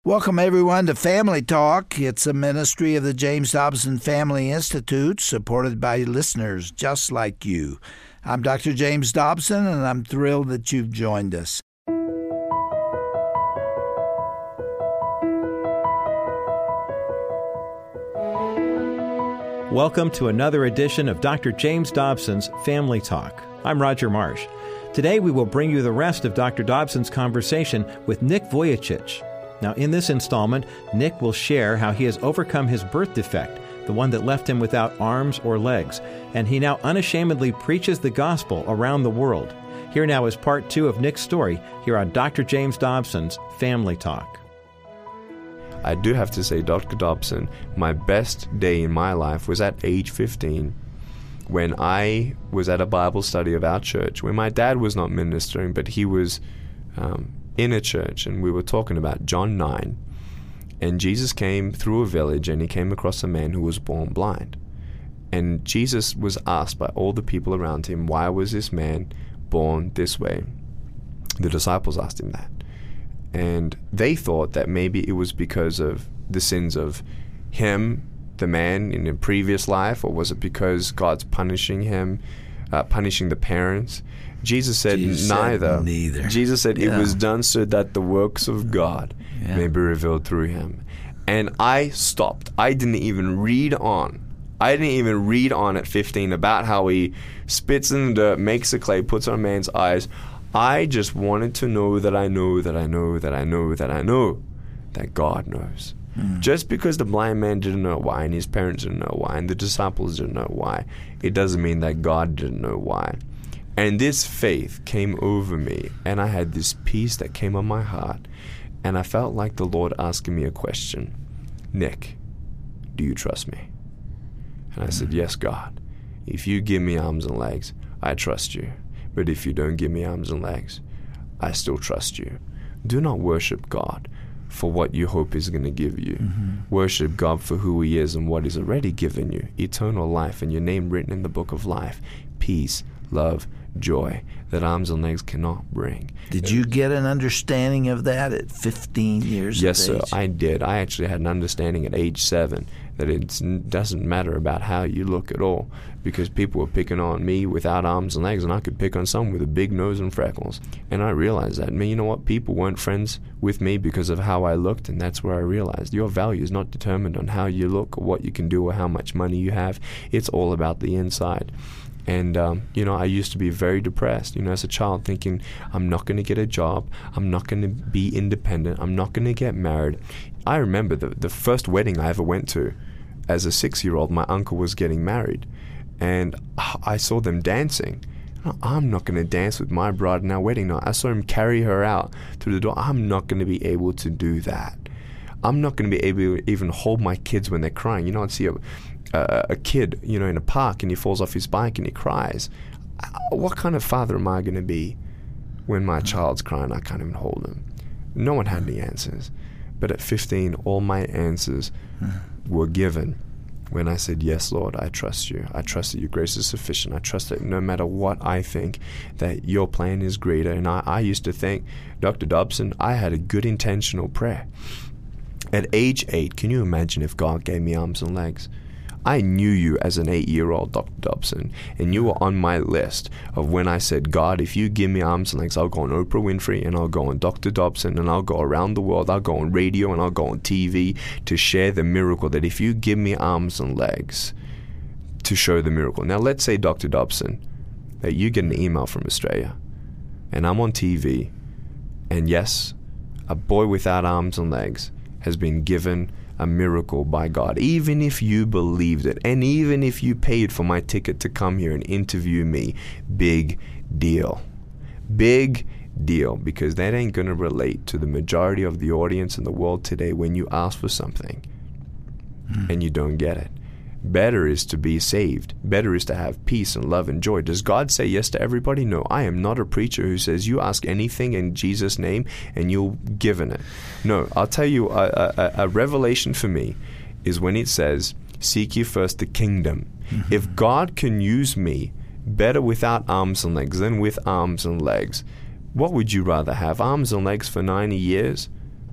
Welcome, everyone, to Family Talk. It's a ministry of the James Dobson Family Institute, supported by listeners just like you. I'm Dr. James Dobson, and I'm thrilled that you've joined us. Welcome to another edition of Dr. James Dobson's Family Talk. I'm Roger Marsh. Today we will bring you the rest of Dr. Dobson's conversation with Nick Vujicic. Now, in this installment, Nick will share how he has overcome his birth defect, the one that left him without arms or legs, and he now unashamedly preaches the gospel around the world. Here now is part 2 of Nick's story here on Dr. James Dobson's Family Talk. I do have to say, Dr. Dobson, my best day in my life was at age 15 when I was at a Bible study of our church, where my dad was not ministering, but he was in a church, and we were talking about John 9. And Jesus came through a village, and he came across a man who was born blind. And Jesus was asked by all the people around him, why was this man born this way? The disciples asked him that. And they thought that maybe it was because of the sins of him, the man, in a previous life, or was it because God's punishing him, punishing the parents? Jesus said neither. Jesus said it was done so that the works of God may be revealed through him. And I stopped. I didn't even read on. At 15 about how he spits in the dirt, makes the clay, puts on a man's eyes. I just wanted to know that I know that I know that I know that I know that God knows. Just because the blind man didn't know why, and his parents didn't know why, and the disciples didn't know why, it doesn't mean that God didn't know why. And this faith came over me, and I had this peace that came on my heart, and I felt like the Lord asking me a question. Nick, do you trust me? And I said, yes, God. If you give me arms and legs, I trust you. But if you don't give me arms and legs, I still trust you. Do not worship God for what you hope He's going to give you. Worship God for who He is and what He's already given you. Eternal life and your name written in the book of life. Peace, love, joy that arms and legs cannot bring. Did you get an understanding of that at 15 years of age? Yes, sir, I did. I actually had an understanding at age 7 that it doesn't matter about how you look at all, because people were picking on me without arms and legs, and I could pick on some with a big nose and freckles. And I realized that, you know what, people weren't friends with me because of how I looked, and that's where I realized your value is not determined on how you look or what you can do or how much money you have. It's all about the inside. And, I used to be very depressed, as a child, thinking I'm not going to get a job, I'm not going to be independent, I'm not going to get married. I remember the first wedding I ever went to. As a 6-year-old, my uncle was getting married, and I saw them dancing. I'm not going to dance with my bride in our wedding night. I saw him carry her out through the door. I'm not going to be able to do that. I'm not going to be able to even hold my kids when they're crying. I'd see a kid, in a park, and he falls off his bike and he cries. What kind of father am I going to be when my child's crying? I can't even hold him. No one had any answers. But at 15, all my answers were given when I said, yes, Lord, I trust you. I trust that your grace is sufficient. I trust that no matter what I think, that your plan is greater. And I used to think, Dr. Dobson, I had a good intentional prayer. At age 8, can you imagine if God gave me arms and legs? I knew you as an 8-year-old, Dr. Dobson, and you were on my list of when I said, God, if you give me arms and legs, I'll go on Oprah Winfrey, and I'll go on Dr. Dobson, and I'll go around the world. I'll go on radio, and I'll go on TV to share the miracle, that if you give me arms and legs to show the miracle. Now, let's say, Dr. Dobson, that you get an email from Australia, and I'm on TV, and yes, a boy without arms and legs has been given a miracle by God. Even if you believed it, and even if you paid for my ticket to come here and interview me, big deal. Big deal, because that ain't going to relate to the majority of the audience in the world today when you ask for something and you don't get it. Better is to be saved. Better is to have peace and love and joy. Does God say yes to everybody? No. I am not a preacher who says you ask anything in Jesus' name and you'll given it. No, I'll tell you, a revelation for me is when it says, seek ye first the kingdom. If God can use me better without arms and legs than with arms and legs, what would you rather have? Arms and legs for 90 years?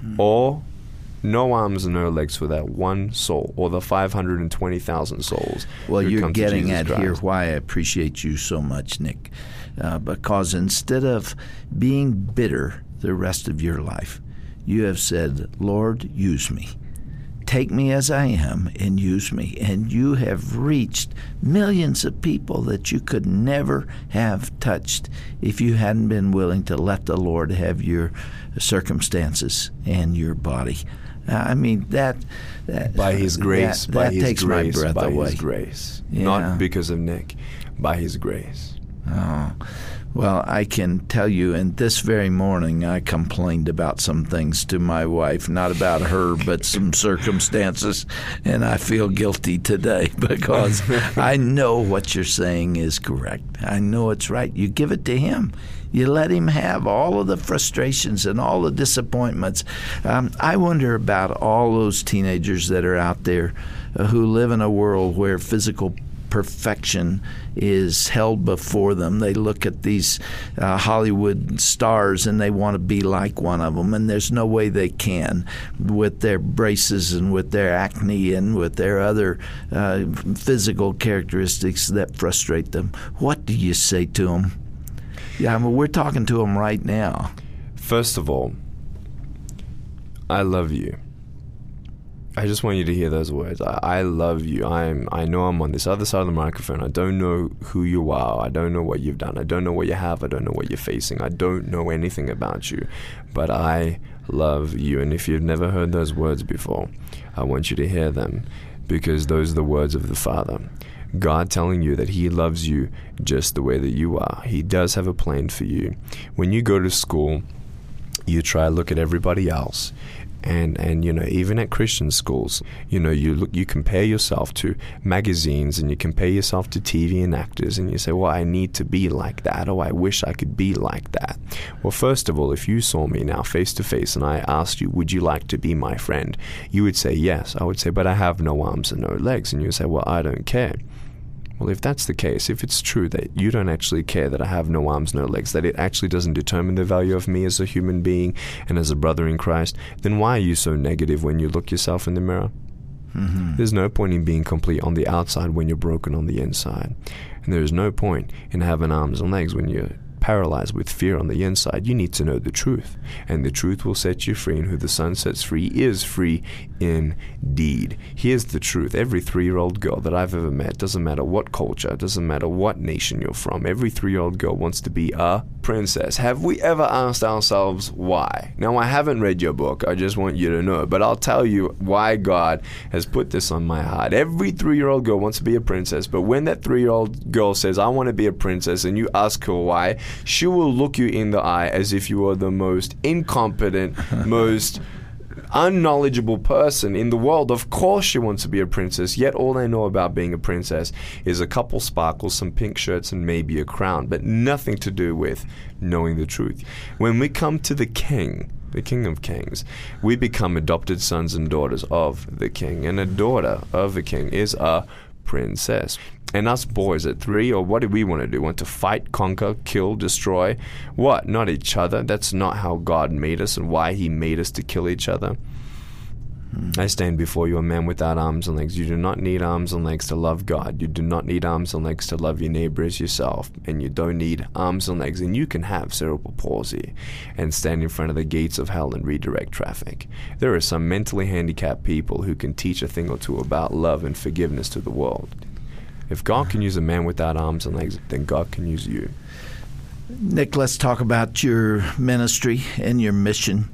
or no arms and no legs for that one soul, or the 520,000 souls. Well, you're come getting to at Jesus here Christ. why I appreciate you so much, Nick, because instead of being bitter the rest of your life, you have said, Lord, use me. Take me as I am and use me. And you have reached millions of people that you could never have touched if you hadn't been willing to let the Lord have your circumstances and your body. I mean, that By His grace, that by His takes grace, my breath by away. His grace. Yeah. Not because of Nick, by His grace. Oh, well, I can tell you, and this very morning I complained about some things to my wife, not about her, but some circumstances, and I feel guilty today because I know what you're saying is correct. I know it's right. You give it to Him. You let Him have all of the frustrations and all the disappointments. I wonder about all those teenagers that are out there who live in a world where physical perfection is held before them. They look at these Hollywood stars and they want to be like one of them, and there's no way they can with their braces and with their acne and with their other physical characteristics that frustrate them. What do you say to them? Yeah, I mean, we're talking to them right now. First of all, I love you. I just want you to hear those words. I love you. I know I'm on this other side of the microphone. I don't know who you are. I don't know what you've done. I don't know what you have. I don't know what you're facing. I don't know anything about you. But I love you. And if you've never heard those words before, I want you to hear them, because those are the words of the Father. God telling you that He loves you just the way that you are. He does have a plan for you. When you go to school, you try to look at everybody else. And you know, even at Christian schools, you know, you compare yourself to magazines and you compare yourself to TV and actors, and you say, well, I need to be like that, or I wish I could be like that. Well, first of all, if you saw me now face to face and I asked you, would you like to be my friend? You would say yes. I would say, but I have no arms and no legs. And you would say, well, I don't care. Well, if that's the case, if it's true that you don't actually care that I have no arms, no legs, that it actually doesn't determine the value of me as a human being and as a brother in Christ, then why are you so negative when you look yourself in the mirror? Mm-hmm. There's no point in being complete on the outside when you're broken on the inside. And there's no point in having arms and legs when you're paralyzed with fear on the inside. You need to know the truth, and the truth will set you free, and who the Son sets free is free indeed. Here's the truth. Every 3-year-old girl that I've ever met, doesn't matter what culture, doesn't matter what nation you're from, every 3-year-old girl wants to be a princess. Have we ever asked ourselves why? Now, I haven't read your book, I just want you to know, but I'll tell you why God has put this on my heart. Every 3-year-old girl wants to be a princess, but when that 3-year-old girl says, I want to be a princess, and you ask her why, she will look you in the eye as if you are the most incompetent, most unknowledgeable person in the world. Of course she wants to be a princess, yet all they know about being a princess is a couple sparkles, some pink shirts, and maybe a crown, but nothing to do with knowing the truth. When we come to the King of Kings, we become adopted sons and daughters of the King, and a daughter of a king is a princess. And us boys at 3, or what do we want to do? Want to fight, conquer, kill, destroy? What? Not each other. That's not how God made us and why He made us to kill each other. I stand before you a man without arms and legs. You do not need arms and legs to love God. You do not need arms and legs to love your neighbor as yourself. And you don't need arms and legs. And you can have cerebral palsy and stand in front of the gates of hell and redirect traffic. There are some mentally handicapped people who can teach a thing or two about love and forgiveness to the world. If God can use a man without arms and legs, then God can use you. Nick, let's talk about your ministry and your mission.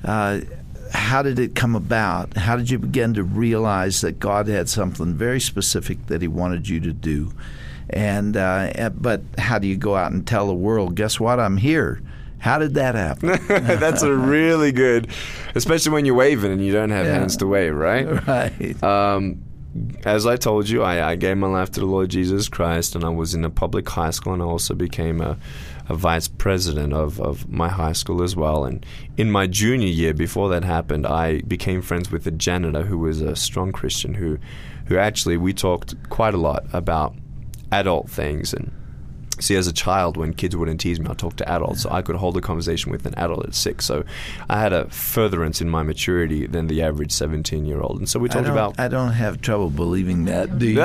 How did it come about? How did you begin to realize that God had something very specific that He wanted you to do? And but how do you go out and tell the world, guess what, I'm here? How did that happen? That's a really good, especially when you're waving and you don't have hands to wave, right? Right. As I told you, I gave my life to the Lord Jesus Christ, and I was in a public high school, and I also became a vice president of my high school as well. And in my junior year, before that happened, I became friends with a janitor who was a strong Christian who actually, we talked quite a lot about adult things. And See, as a child, when kids wouldn't tease me, I'd talk to adults, so I could hold a conversation with an adult at 6. So I had a furtherance in my maturity than the average 17-year-old. And so we talked about... I don't have trouble believing that, do you?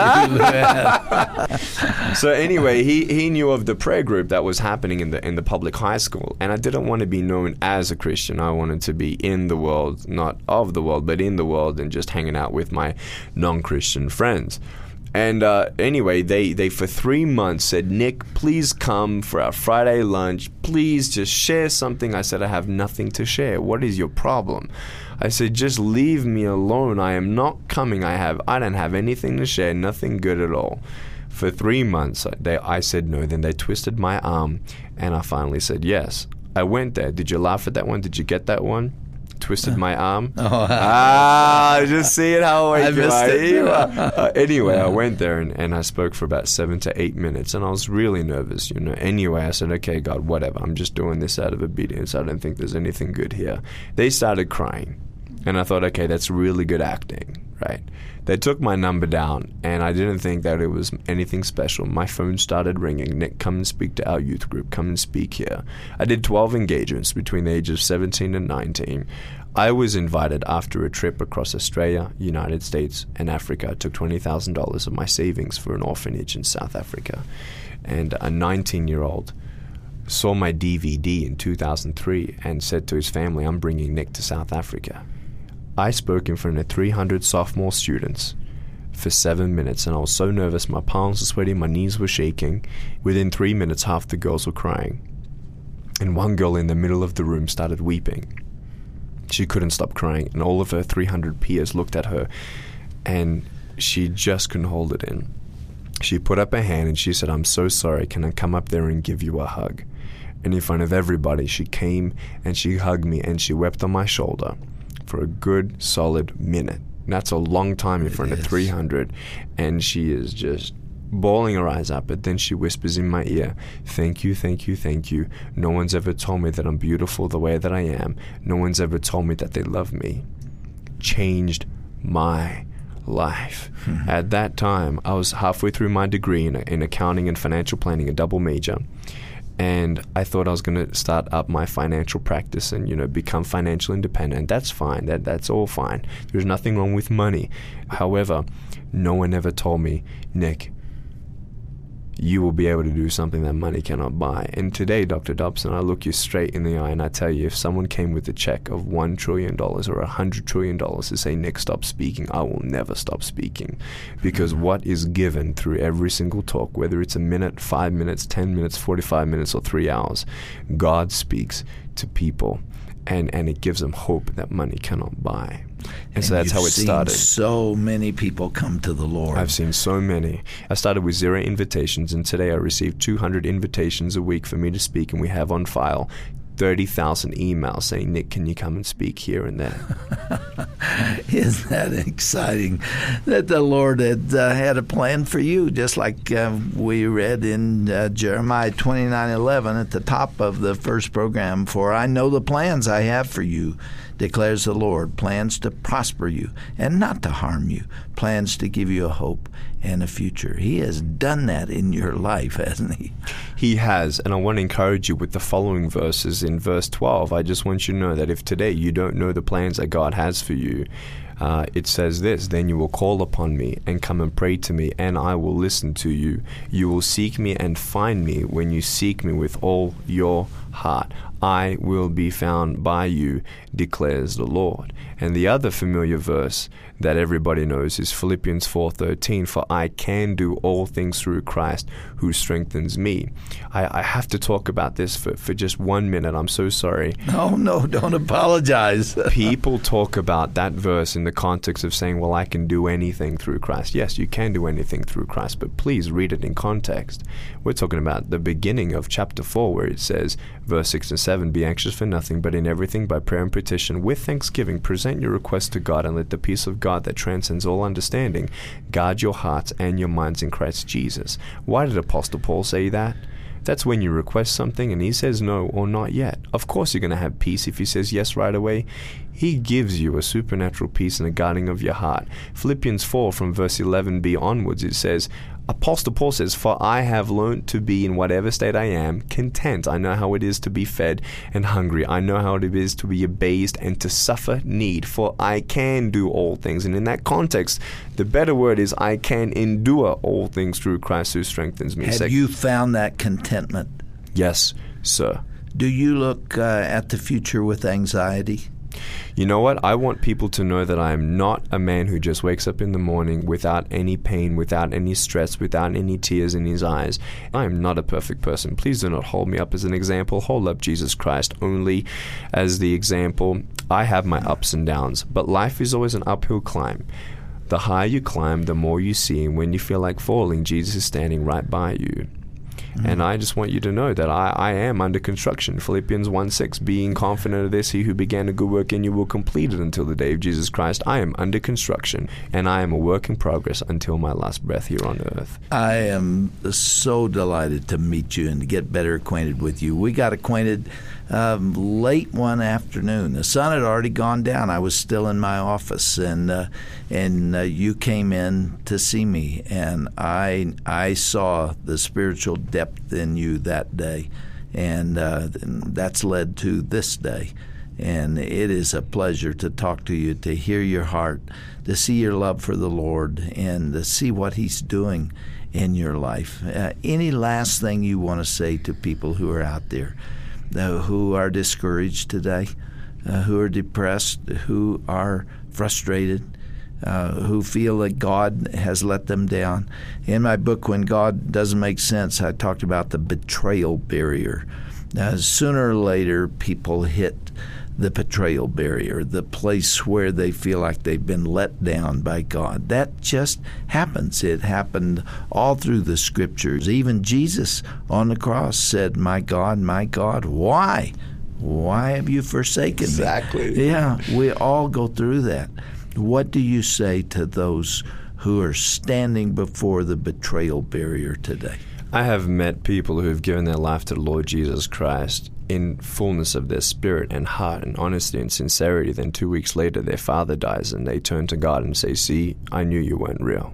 So anyway, he knew of the prayer group that was happening in the public high school, and I didn't want to be known as a Christian. I wanted to be in the world, not of the world, but in the world, and just hanging out with my non-Christian friends. And anyway, they for 3 months said, Nick, please come for our Friday lunch. Please just share something. I said, I have nothing to share. What is your problem? I said, just leave me alone. I am not coming. I don't have anything to share, nothing good at all. For 3 months, I said no. Then they twisted my arm, and I finally said yes. I went there. Did you laugh at that one? Did you get that one? Twisted my arm. Just see it how I missed it. Anyway, I went there and I spoke for about 7 to 8 minutes, and I was really nervous, Anyway, I said, okay, God, whatever. I'm just doing this out of obedience. I don't think there's anything good here. They started crying, and I thought, okay, that's really good acting, right? They took my number down, and I didn't think that it was anything special. My phone started ringing. Nick, come and speak to our youth group. Come and speak here. I did 12 engagements between the ages of 17 and 19. I was invited after a trip across Australia, United States, and Africa. I took $20,000 of my savings for an orphanage in South Africa. And a 19-year-old saw my DVD in 2003 and said to his family, I'm bringing Nick to South Africa. I spoke in front of 300 sophomore students for 7 minutes, and I was so nervous. My palms were sweaty, my knees were shaking. Within 3 minutes, half the girls were crying. And one girl in the middle of the room started weeping. She couldn't stop crying, and all of her 300 peers looked at her, and she just couldn't hold it in. She put up her hand, and she said, I'm so sorry, can I come up there and give you a hug? And in front of everybody, she came, and she hugged me, and she wept on my shoulder for a good, solid minute. And that's a long time in front of 300, and she is just bawling her eyes out, but then she whispers in my ear, thank you, thank you, thank you. No one's ever told me that I'm beautiful the way that I am. No one's ever told me that they love me. Changed my life. At that time, I was halfway through my degree in accounting and financial planning, a double major. And I thought I was going to start up my financial practice and, become financially independent. That's fine. That's all fine. There's nothing wrong with money. However, no one ever told me, Nick, you will be able to do something that money cannot buy. And today, Dr. Dobson, I look you straight in the eye and I tell you, if someone came with a check of $1 trillion or $100 trillion to say, Nick, stop speaking, I will never stop speaking. Because what is given through every single talk, whether it's a minute, 5 minutes, 10 minutes, 45 minutes, or 3 hours, God speaks to people. And it gives them hope that money cannot buy. And so that's how it started. So many people come to the Lord. I've seen so many. I started with 0 invitations, and today I receive 200 invitations a week for me to speak, and we have on file 30,000 emails saying, Nick, can you come and speak here and there? Isn't that exciting that the Lord had a plan for you, just like we read in Jeremiah 29:11 at the top of the first program, for I know the plans I have for you, declares the Lord, plans to prosper you and not to harm you, plans to give you a hope and a future. He has done that in your life, hasn't he? He has, and I want to encourage you with the following verses. In verse 12, I just want you to know that if today you don't know the plans that God has for you, it says this, then you will call upon me and come and pray to me, and I will listen to you. You will seek me and find me when you seek me with all your heart. I will be found by you, declares the Lord. And the other familiar verse that everybody knows is Philippians 4:13, for I can do all things through Christ who strengthens me. I have to talk about this for just 1 minute. I'm so sorry. No, don't apologize. People talk about that verse in the context of saying, well, I can do anything through Christ. Yes, you can do anything through Christ, but please read it in context. We're talking about the beginning of chapter 4 where it says, verse 6 and 7, be anxious for nothing, but in everything by prayer and petition with thanksgiving present your requests to God, and let the peace of God that transcends all understanding guard your hearts and your minds in Christ Jesus. Why did Apostle Paul say that? That's when you request something and he says no or not yet. Of course you're going to have peace if he says yes right away. He gives you a supernatural peace and a guarding of your heart. Philippians 4 from verse 11b onwards, it says, Apostle Paul says, "For I have learned to be in whatever state I am, content. I know how it is to be fed and hungry. I know how it is to be abased and to suffer need. For I can do all things." And in that context, the better word is, I can endure all things through Christ who strengthens me. Have you found that contentment? Yes, sir. Do you look at the future with anxiety? You know what? I want people to know that I am not a man who just wakes up in the morning without any pain, without any stress, without any tears in his eyes. I am not a perfect person. Please do not hold me up as an example. Hold up Jesus Christ only as the example. I have my ups and downs, but life is always an uphill climb. The higher you climb, the more you see, and when you feel like falling, Jesus is standing right by you. And I just want you to know that I am under construction. Philippians 1:6, being confident of this, he who began a good work in you will complete it until the day of Jesus Christ. I am under construction, and I am a work in progress until my last breath here on earth. I am so delighted to meet you and to get better acquainted with you. We got acquainted late one afternoon. The sun had already gone down. I was still in my office, and you came in to see me, and I saw the spiritual depth in you that day, and that's led to this day. And it is a pleasure to talk to you, to hear your heart, to see your love for the Lord, and to see what He's doing in your life. Any last thing you want to say to people who are out there who are discouraged today, who are depressed, who are frustrated, who feel that God has let them down? In my book, When God Doesn't Make Sense, I talked about the betrayal barrier. Sooner or later, people hit the betrayal barrier, the place where they feel like they've been let down by God. That just happens. It happened all through the Scriptures. Even Jesus on the cross said, my God, why? Why have you forsaken me?" Exactly. Yeah, we all go through that. What do you say to those who are standing before the betrayal barrier today? I have met people who have given their life to the Lord Jesus Christ in fullness of their spirit and heart and honesty and sincerity. Then 2 weeks later, their father dies, and they turn to God and say, "See, I knew you weren't real."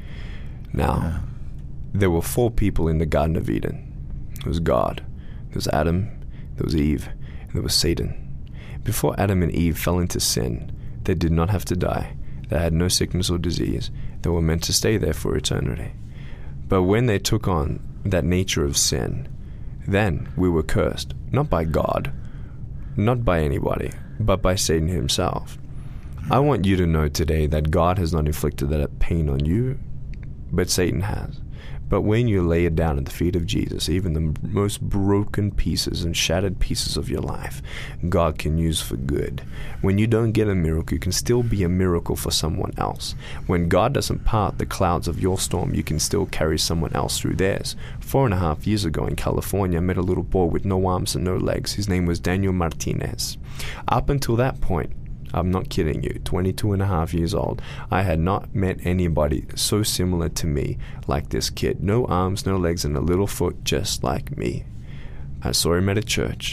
Now, there were 4 people in the Garden of Eden. There was God, there was Adam, there was Eve, and there was Satan. Before Adam and Eve fell into sin, they did not have to die. They had no sickness or disease. They were meant to stay there for eternity. But when they took on that nature of sin, then we were cursed, not by God, not by anybody, but by Satan himself. I want you to know today that God has not inflicted that pain on you, but Satan has. But when you lay it down at the feet of Jesus, even the most broken pieces and shattered pieces of your life, God can use for good. When you don't get a miracle, you can still be a miracle for someone else. When God doesn't part the clouds of your storm, you can still carry someone else through theirs. 4.5 years ago in California, I met a little boy with no arms and no legs. His name was Daniel Martinez. Up until that point, I'm not kidding you, 22.5 years old, I had not met anybody so similar to me like this kid. No arms, no legs, and a little foot just like me. I saw him at a church.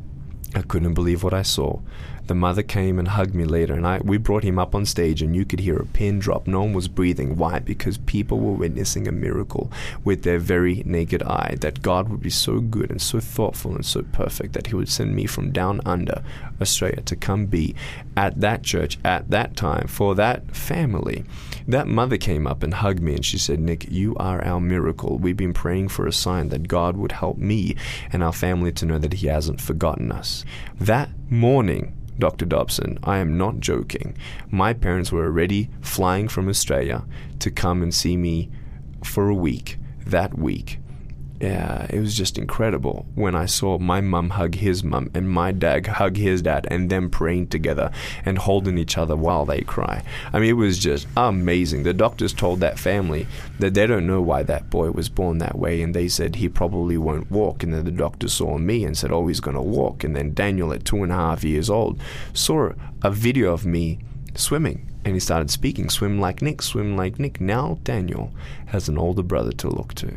I couldn't believe what I saw. The mother came and hugged me later, and we brought him up on stage, and you could hear a pin drop. No one was breathing. Why? Because people were witnessing a miracle with their very naked eye, that God would be so good and so thoughtful and so perfect that He would send me from down under Australia to come be at that church at that time for that family. That mother came up and hugged me, and she said, "Nick, you are our miracle. We've been praying for a sign that God would help me and our family to know that He hasn't forgotten us." That morning, Dr. Dobson, I am not joking. My parents were already flying from Australia to come and see me for a week, that week. Yeah, it was just incredible when I saw my mum hug his mum and my dad hug his dad and them praying together and holding each other while they cry. I mean, it was just amazing. The doctors told that family that they don't know why that boy was born that way, and they said he probably won't walk. And then the doctor saw me and said, "Oh, he's going to walk." And then Daniel, at 2.5 years old, saw a video of me swimming, and he started speaking, "Swim like Nick, swim like Nick." Now Daniel has an older brother to look to.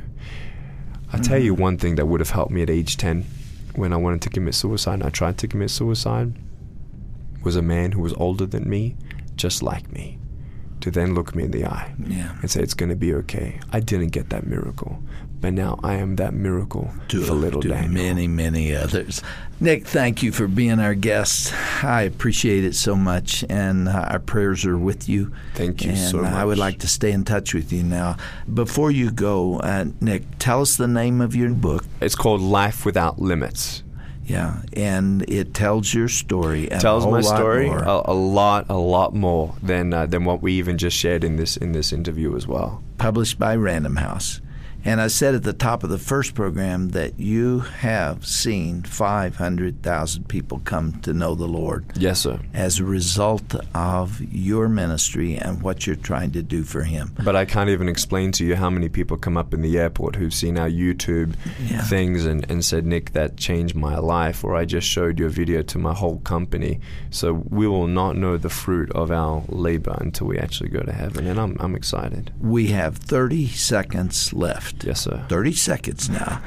I tell you one thing that would have helped me at age 10 when I wanted to commit suicide, and I tried to commit suicide. was a man who was older than me, just like me, to then look me in the eye and say, it's going to be okay. I didn't get that miracle, but now I am that miracle for little Daniel. Many, many others. Nick, thank you for being our guest. I appreciate it so much, and our prayers are with you. Thank you so much. And I would like to stay in touch with you now. Before you go, Nick, tell us the name of your book. It's called Life Without Limits. Yeah, and it tells your story. It tells my story a lot more than what we even just shared in this interview as well. Published by Random House. And I said at the top of the first program that you have seen 500,000 people come to know the Lord. Yes, sir. As a result of your ministry and what you're trying to do for Him. But I can't even explain to you how many people come up in the airport who've seen our YouTube things and said, Nick, that changed my life, or I just showed your video to my whole company. So we will not know the fruit of our labor until we actually go to heaven, and I'm excited. We have 30 seconds left. Yes, sir. 30 seconds now.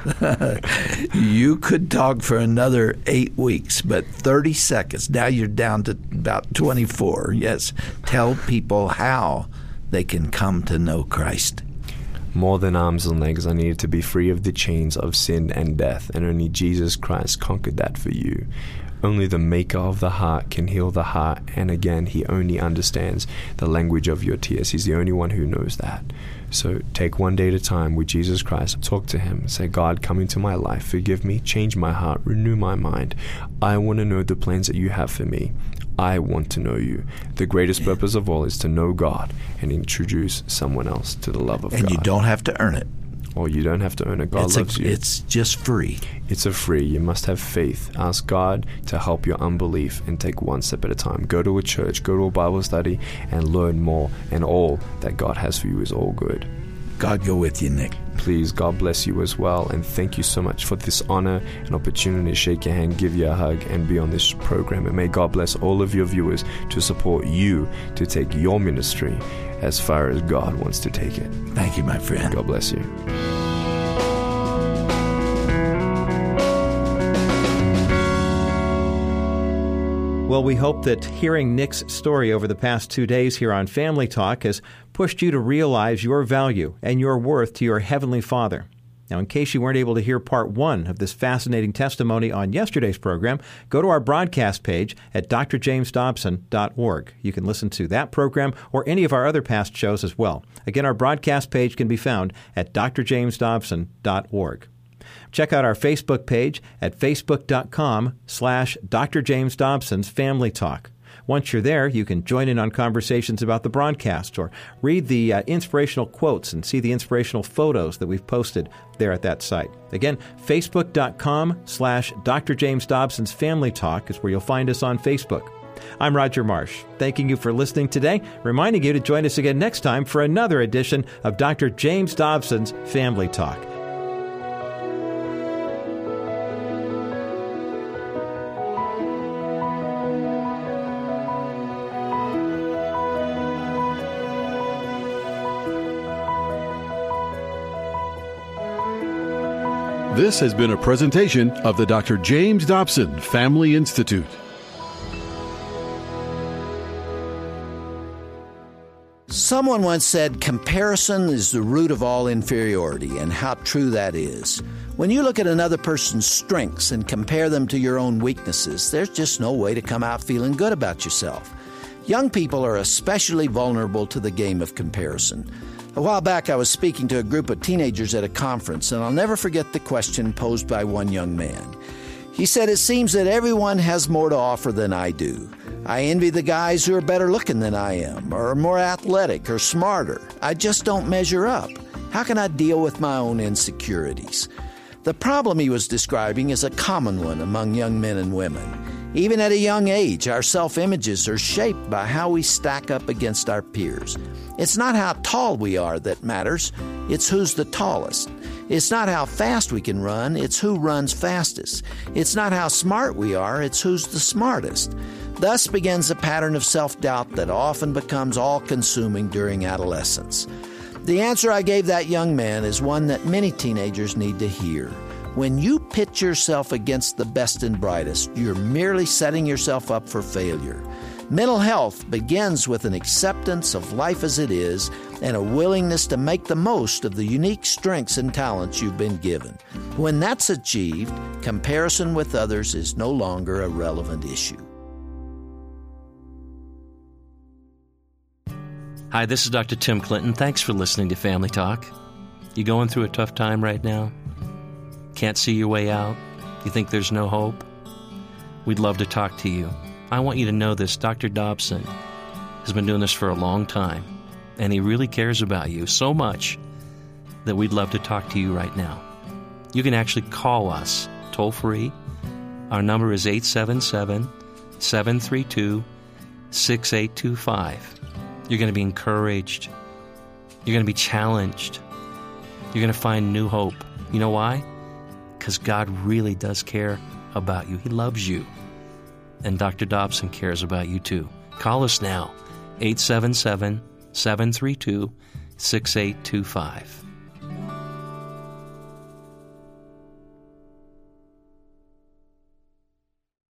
You could talk for another 8 weeks, but 30 seconds. Now you're down to about 24. Yes. Tell people how they can come to know Christ. More than arms and legs, I needed to be free of the chains of sin and death, and only Jesus Christ conquered that for you. Only the maker of the heart can heal the heart, and again, He only understands the language of your tears. He's the only one who knows that. So take one day at a time with Jesus Christ. Talk to Him. Say, God, come into my life. Forgive me. Change my heart. Renew my mind. I want to know the plans that you have for me. I want to know you. The greatest purpose of all is to know God and introduce someone else to the love of God. And you don't have to earn it. Or you don't have to earn it. God loves you. It's just free. It's a free. You must have faith. Ask God to help your unbelief and take one step at a time. Go to a church, go to a Bible study, and learn more. And all that God has for you is all good. God go with you, Nick. Please, God bless you as well. And thank you so much for this honor and opportunity to shake your hand, give you a hug, and be on this program. And may God bless all of your viewers to support you to take your ministry as far as God wants to take it. Thank you, my friend. God bless you. Well, we hope that hearing Nick's story over the past 2 days here on Family Talk has pushed you to realize your value and your worth to your Heavenly Father. Now, in case you weren't able to hear part 1 of this fascinating testimony on yesterday's program, go to our broadcast page at drjamesdobson.org. You can listen to that program or any of our other past shows as well. Again, our broadcast page can be found at drjamesdobson.org. Check out our Facebook page at facebook.com/Dr. James Dobson's Family Talk. Once you're there, you can join in on conversations about the broadcast or read the inspirational quotes and see the inspirational photos that we've posted there at that site. Again, facebook.com/Dr. James Dobson's Family Talk is where you'll find us on Facebook. I'm Roger Marsh, thanking you for listening today, reminding you to join us again next time for another edition of Dr. James Dobson's Family Talk. This has been a presentation of the Dr. James Dobson Family Institute. Someone once said, comparison is the root of all inferiority, and how true that is. When you look at another person's strengths and compare them to your own weaknesses, there's just no way to come out feeling good about yourself. Young people are especially vulnerable to the game of comparison. A while back, I was speaking to a group of teenagers at a conference, and I'll never forget the question posed by one young man. He said, it seems that everyone has more to offer than I do. I envy the guys who are better looking than I am, or more athletic, or smarter. I just don't measure up. How can I deal with my own insecurities? The problem he was describing is a common one among young men and women. Even at a young age, our self-images are shaped by how we stack up against our peers. It's not how tall we are that matters, it's who's the tallest. It's not how fast we can run, it's who runs fastest. It's not how smart we are, it's who's the smartest. Thus begins a pattern of self-doubt that often becomes all-consuming during adolescence. The answer I gave that young man is one that many teenagers need to hear. When you pit yourself against the best and brightest, you're merely setting yourself up for failure. Mental health begins with an acceptance of life as it is and a willingness to make the most of the unique strengths and talents you've been given. When that's achieved, comparison with others is no longer a relevant issue. Hi, this is Dr. Tim Clinton. Thanks for listening to Family Talk. You going through a tough time right now? Can't see your way out? You think there's no hope? We'd love to talk to you. I want you to know this. Dr. Dobson has been doing this for a long time, and he really cares about you so much that we'd love to talk to you right now. You can actually call us toll-free. Our number is 877-732-6825. You're going to be encouraged. You're going to be challenged. You're going to find new hope. You know why? Because God really does care about you. He loves you. And Dr. Dobson cares about you too. Call us now, 877-732-6825.